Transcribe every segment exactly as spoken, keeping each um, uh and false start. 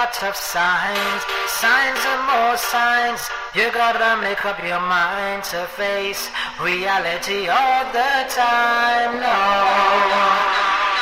lot of signs, signs and more signs. You gotta make up your mind to face reality all the time. No.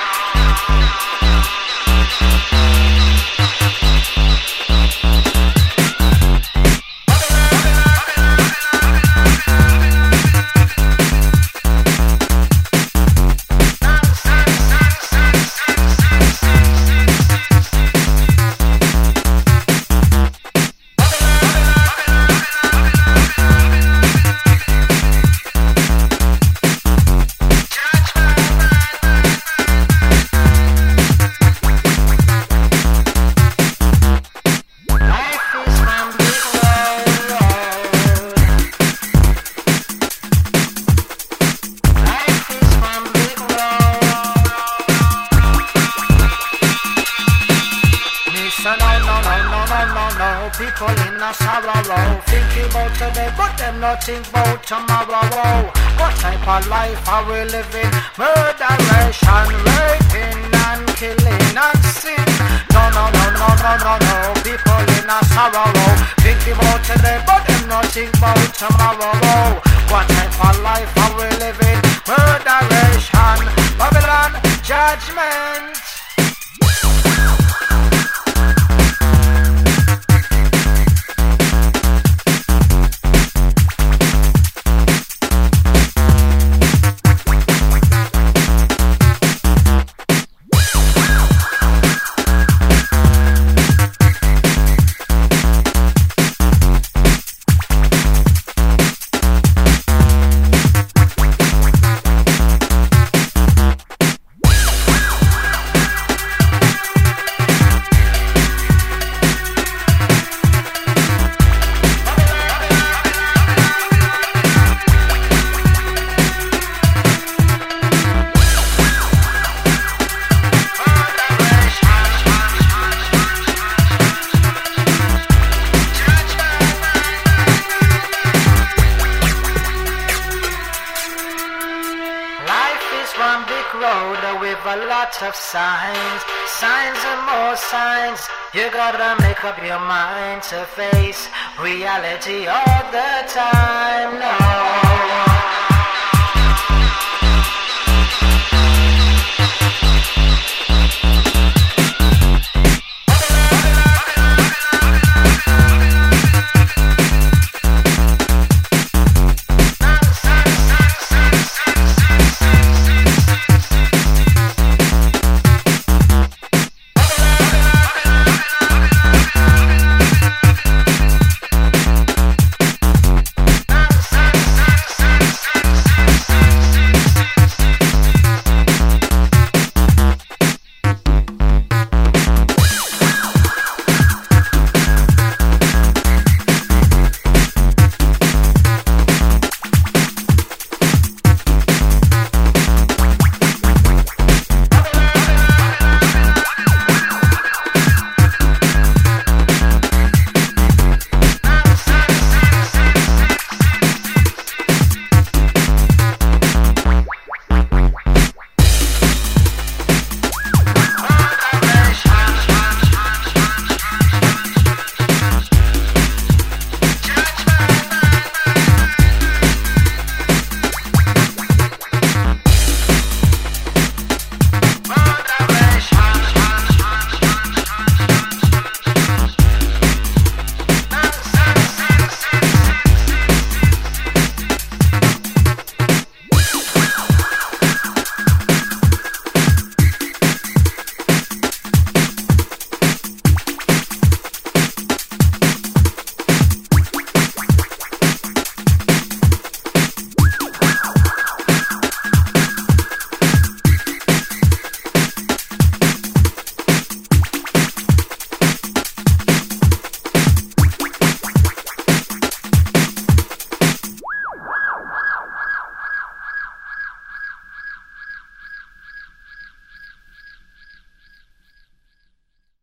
People in a sorrow, thinking about today, but them not think about tomorrow. What type of life are we living? Murderation, raping and killing and sin. No, no, no, no, no, no, no. People in a sorrow, thinking about today, but them not think about tomorrow. What type of life are we living? Murderation, Babylon, judgment. One big road with a lot of signs, signs and more signs. You gotta make up your mind to face reality all the time. No.